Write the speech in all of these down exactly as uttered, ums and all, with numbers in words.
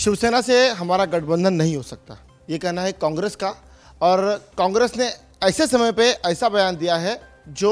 शिवसेना से हमारा गठबंधन नहीं हो सकता, ये कहना है कांग्रेस का। और कांग्रेस ने ऐसे समय पे ऐसा बयान दिया है जो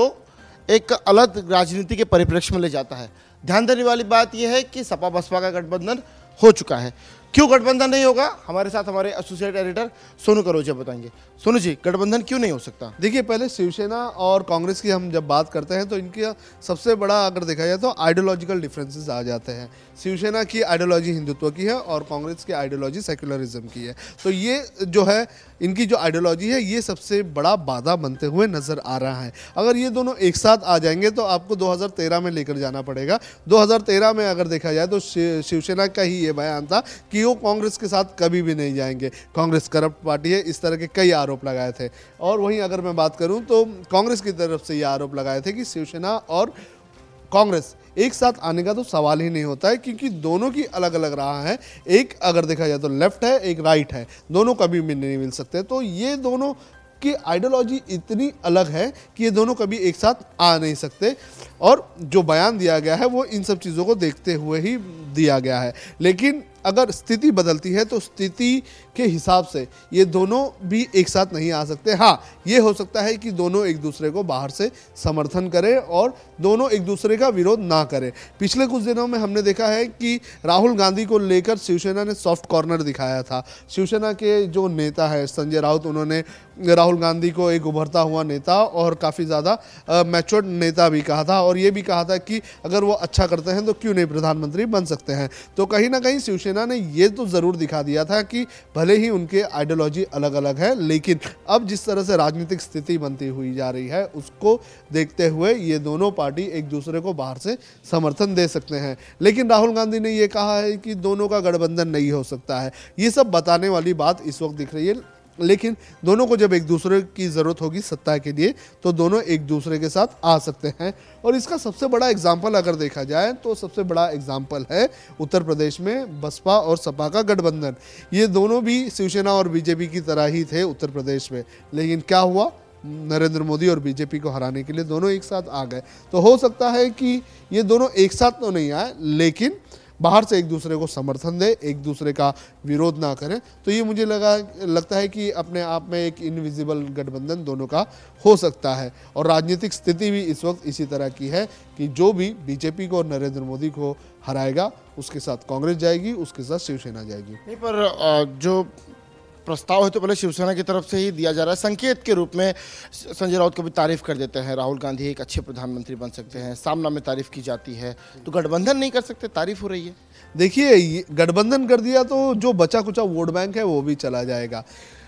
एक अलग राजनीति के परिप्रेक्ष्य में ले जाता है। ध्यान देने वाली बात यह है कि सपा बसपा का गठबंधन हो चुका है। क्यों गठबंधन नहीं होगा, हमारे साथ हमारे एसोसिएट एडिटर सोनू करोजा बताएंगे। सोनू जी, गठबंधन क्यों नहीं हो सकता? देखिए, पहले शिवसेना और कांग्रेस की हम जब बात करते हैं तो इनका सबसे बड़ा अगर देखा जाए तो आइडियोलॉजिकल डिफरेंसेस आ जाते हैं। शिवसेना की आइडियोलॉजी हिंदुत्व की है और कांग्रेस की आइडियोलॉजी सेक्युलरिज्म की है। तो ये जो है इनकी जो आइडियोलॉजी है ये सबसे बड़ा बाधा बनते हुए नजर आ रहा है। अगर ये दोनों एक साथ आ जाएंगे तो आपको दो हज़ार तेरह में लेकर जाना पड़ेगा। दो हज़ार तेरह में अगर देखा जाए तो शिवसेना का ही ये बयान था कि वो कांग्रेस के साथ कभी भी नहीं जाएंगे, कांग्रेस करप्ट पार्टी है, इस तरह के कई आरोप लगाए थे। और वहीं अगर मैं बात करूं तो कांग्रेस की तरफ से ये आरोप लगाए थे कि शिवसेना और कांग्रेस एक साथ आने का तो सवाल ही नहीं होता है, क्योंकि दोनों की अलग अलग राह है। एक अगर देखा जाए तो लेफ्ट है, एक राइट है, दोनों कभी भी नहीं मिल सकते। तो ये दोनों की आइडियोलॉजी इतनी अलग है कि ये दोनों कभी एक साथ आ नहीं सकते। और जो बयान दिया गया है वो इन सब चीज़ों को देखते हुए ही दिया गया है। लेकिन अगर स्थिति बदलती है तो स्थिति के हिसाब से ये दोनों भी एक साथ नहीं आ सकते। हाँ, ये हो सकता है कि दोनों एक दूसरे को बाहर से समर्थन करें और दोनों एक दूसरे का विरोध ना करें। पिछले कुछ दिनों में हमने देखा है कि राहुल गांधी को लेकर शिवसेना ने सॉफ्ट कॉर्नर दिखाया था। शिवसेना के जो नेता है संजय राउत, उन्होंने राहुल गांधी को एक उभरता हुआ नेता और काफ़ी ज़्यादा मैच्योर्ड नेता भी कहा था, और ये भी कहा था कि अगर वो अच्छा करते हैं तो क्यों नहीं प्रधानमंत्री बन सकते हैं। तो कहीं ना कहीं शिवसेना ने ये तो ज़रूर दिखा दिया था कि भले ही उनके आइडियोलॉजी अलग अलग है, लेकिन अब जिस तरह से राजनीतिक स्थिति बनती हुई जा रही है उसको देखते हुए ये दोनों पार्टी एक दूसरे को बाहर से समर्थन दे सकते हैं। लेकिन राहुल गांधी ने ये कहा है कि दोनों का गठबंधन नहीं हो सकता है। ये सब बताने वाली बात इस वक्त दिख रही है, लेकिन दोनों को जब एक दूसरे की ज़रूरत होगी सत्ता के लिए तो दोनों एक दूसरे के साथ आ सकते हैं। और इसका सबसे बड़ा एग्जाम्पल अगर देखा जाए तो सबसे बड़ा एग्जाम्पल है उत्तर प्रदेश में बसपा और सपा का गठबंधन। ये दोनों भी शिवसेना और बीजेपी की तरह ही थे उत्तर प्रदेश में, लेकिन क्या हुआ, नरेंद्र मोदी और बीजेपी को हराने के लिए दोनों एक साथ आ गए। तो हो सकता है कि ये दोनों एक साथ तो नहीं आए, लेकिन बाहर से एक दूसरे को समर्थन दे, एक दूसरे का विरोध ना करें। तो ये मुझे लगा लगता है कि अपने आप में एक इनविजिबल गठबंधन दोनों का हो सकता है। और राजनीतिक स्थिति भी इस वक्त इसी तरह की है कि जो भी बीजेपी को और नरेंद्र मोदी को हराएगा उसके साथ कांग्रेस जाएगी, उसके साथ शिवसेना जाएगी। नहीं, पर जो प्रस्ताव है तो पहले शिवसेना की तरफ से ही दिया जा रहा है। संकेत के रूप में संजय राउत को भी तारीफ कर देते हैं, राहुल गांधी एक अच्छे प्रधानमंत्री बन सकते हैं, सामना में तारीफ की जाती है। तो गठबंधन नहीं कर सकते, तारीफ हो रही है। देखिए, गठबंधन कर दिया तो जो बचा कुचा वोट बैंक है वो भी चला जाएगा।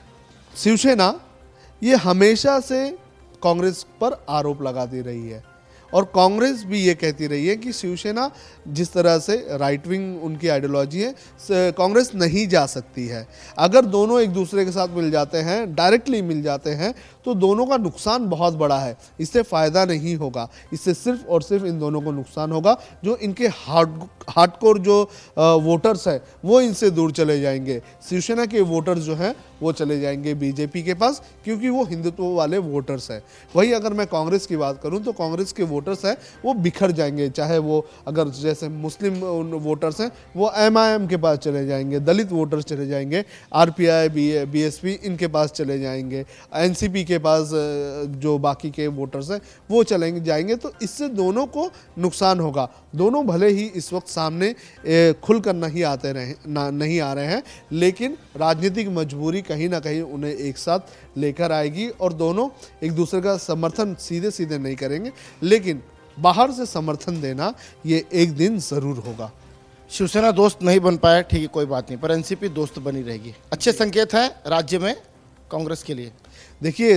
शिवसेना ये हमेशा से कांग्रेस पर आरोप लगाती रही है और कांग्रेस भी ये कहती रही है कि शिवसेना जिस तरह से राइट विंग उनकी आइडियोलॉजी है, कांग्रेस नहीं जा सकती है। अगर दोनों एक दूसरे के साथ मिल जाते हैं, डायरेक्टली मिल जाते हैं, तो दोनों का नुकसान बहुत बड़ा है। इससे फ़ायदा नहीं होगा, इससे सिर्फ और सिर्फ इन दोनों को नुकसान होगा। जो इनके हार्ड हार्डकोर जो वोटर्स हैं वो इनसे दूर चले जाएंगे। शिवसेना के वोटर्स जो हैं वो चले जाएंगे बीजेपी के पास, क्योंकि वो हिंदुत्व वाले वोटर्स हैं। वही अगर मैं कांग्रेस की बात करूं तो कांग्रेस के वोटर्स हैं वो बिखर जाएंगे। चाहे वो अगर जैसे मुस्लिम वोटर्स हैं वो एमआईएम के पास चले जाएंगे, दलित वोटर्स चले जाएंगे, आरपीआई बीएसपी इनके पास चले जाएंगे, एनसीपी के पास जो बाकी के वोटर्स हैं वो चलेंगे जाएंगे। तो इससे दोनों को नुकसान होगा। दोनों भले ही इस वक्त सामने खुलकर नहीं आते रहे ना नहीं आ रहे हैं, लेकिन राजनीतिक मजबूरी कहीं ना कहीं उन्हें एक साथ लेकर आएगी और दोनों एक दूसरे का समर्थन सीधे सीधे नहीं करेंगे, लेकिन बाहर से समर्थन देना ये एक दिन ज़रूर होगा। शिवसेना दोस्त नहीं बन पाया, ठीक है, कोई बात नहीं, पर एनसीपी दोस्त बनी रहेगी। अच्छे संकेत है राज्य में कांग्रेस के लिए। देखिए,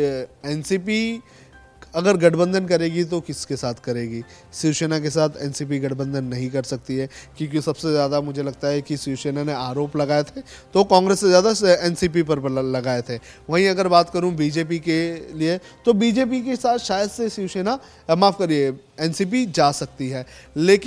एनसीपी अगर गठबंधन करेगी तो किसके साथ करेगी? शिवसेना के साथ एनसीपी गठबंधन नहीं कर सकती है, क्योंकि सबसे ज़्यादा मुझे लगता है कि शिवसेना ने आरोप लगाए थे तो कांग्रेस से ज़्यादा एनसीपी पर लगाए थे। वहीं अगर बात करूं बीजेपी के लिए तो बीजेपी के साथ शायद से शिवसेना माफ़ करिए एनसीपी जा सकती है, लेकिन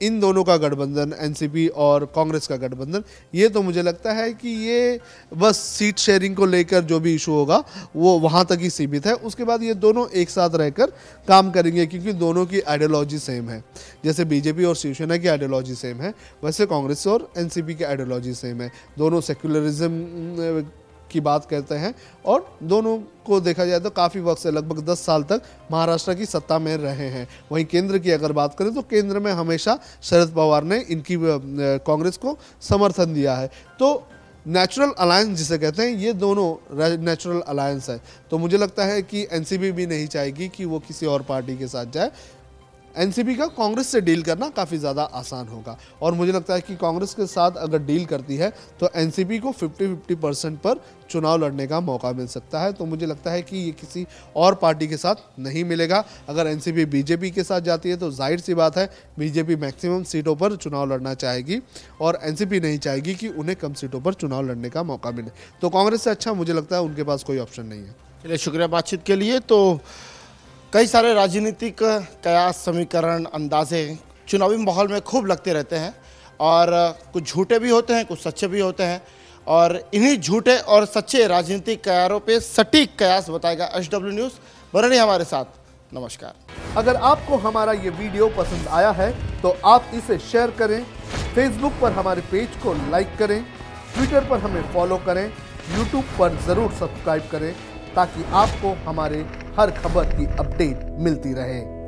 इन दोनों का गठबंधन, एनसीपी और कांग्रेस का गठबंधन, ये तो मुझे लगता है कि ये बस सीट शेयरिंग को लेकर जो भी इशू होगा वो वहाँ तक ही सीमित है। उसके बाद ये दोनों एक साथ रहकर काम करेंगे, क्योंकि दोनों की आइडियोलॉजी सेम है। जैसे बीजेपी और शिवसेना की आइडियोलॉजी सेम है, वैसे कांग्रेस और एनसीपी की आइडियोलॉजी सेम है। दोनों सेक्युलरिज्म की बात करते हैं और दोनों को देखा जाए तो काफ़ी वक्त से, लगभग दस साल तक महाराष्ट्र की सत्ता में रहे हैं। वहीं केंद्र की अगर बात करें तो केंद्र में हमेशा शरद पवार ने इनकी कांग्रेस को समर्थन दिया है। तो नेचुरल अलायंस जिसे कहते हैं, ये दोनों नेचुरल अलायंस है। तो मुझे लगता है कि एनसीपी भी नहीं चाहेगी कि वो किसी और पार्टी के साथ जाए। एनसीपी का कांग्रेस से डील करना काफ़ी ज़्यादा आसान होगा, और मुझे लगता है कि कांग्रेस के साथ अगर डील करती है तो एनसीपी को पचास पचास परसेंट पर चुनाव लड़ने का मौका मिल सकता है। तो मुझे लगता है कि ये किसी और पार्टी के साथ नहीं मिलेगा। अगर एनसीपी बीजेपी के साथ जाती है तो जाहिर सी बात है बीजेपी मैक्सिमम सीटों पर चुनाव लड़ना चाहेगी और एनसीपी नहीं चाहेगी कि उन्हें कम सीटों पर चुनाव लड़ने का मौका मिले। तो कांग्रेस से अच्छा मुझे लगता है उनके पास कोई ऑप्शन नहीं है। चलिए, शुक्रिया बातचीत के लिए। तो कई सारे राजनीतिक कयास, समीकरण, अंदाजे चुनावी माहौल में खूब लगते रहते हैं, और कुछ झूठे भी होते हैं, कुछ सच्चे भी होते हैं, और इन्हीं झूठे और सच्चे राजनीतिक कयारों पे सटीक कयास बताएगा एच डब्ल्यू न्यूज़। बने रहिए हमारे साथ। नमस्कार। अगर आपको हमारा ये वीडियो पसंद आया है तो आप इसे शेयर करें, फेसबुक पर हमारे पेज को लाइक करें, ट्विटर पर हमें फॉलो करें, यूट्यूब पर ज़रूर सब्सक्राइब करें, ताकि आपको हमारे हर खबर की अपडेट मिलती रहे।